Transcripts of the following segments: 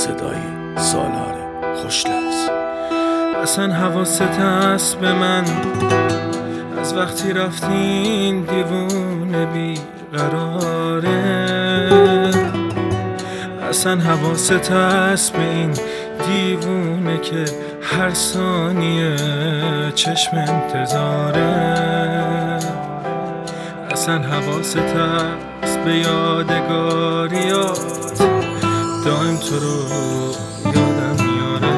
صدای سالار خوش لفظ. اصلا حواست هست به من از وقتی رفتین دیوونه بی قراره. اصلا حواست هست به این دیوونه که هر ثانیه چشم انتظاره. اصلا حواست هست به یادگاریات دائم تو رو یادم میاره.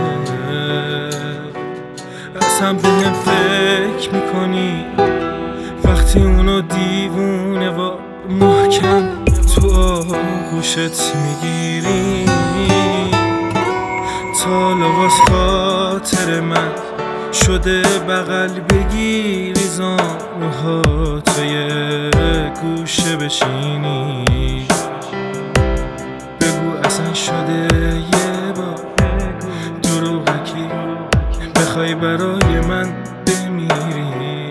اصلا به هم فکر میکنی وقتی اونو دیوونه و محکم تو آغوشت میگیری. تا لباس خاطر من شده بغل بگیری، زانوها توی گوشه بشینی. بگو اصلا شده یه بار دروغکی بخوای برای من بمیری.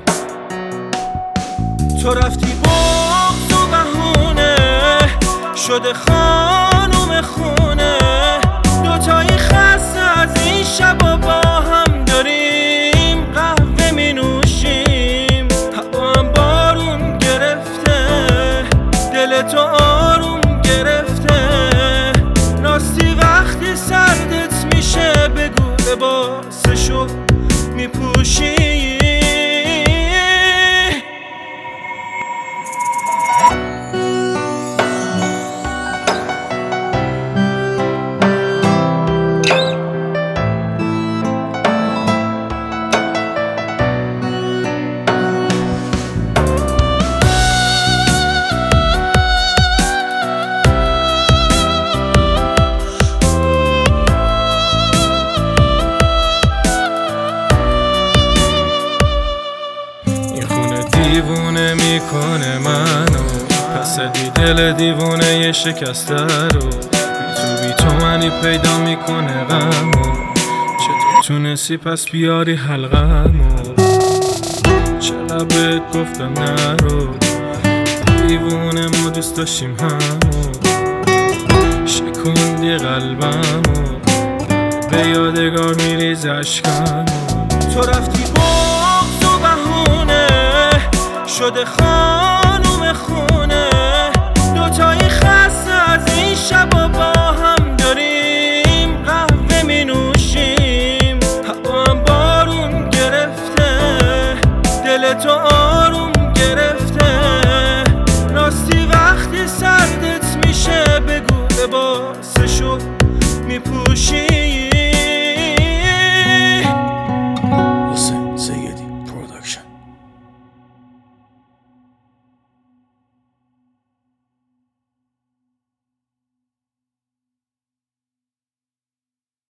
تو رفتی بغض و بهونه شده خانوم خونه، دوتایی خسته از این شبا با هم داریم قهوه می نوشیم. هوا هم بارون گرفته دل تو آروم گرفته. راستی وقتی سردت میشه بگو لباسشو میپوشی. دیوونه میکنه منو، پس دل دیوونه یه شکسته رو بی تو منی پیدا میکنه غمو. چطور تونستی پس بیاری حلقمو؟ چقدر بهت گفتم نرو، دیوونه ما دوست داشتیم همو. شکوندی قلبمو به یادگار میریز عشقمو. تو رفتی بغض و بهونه شده خانوم خونه،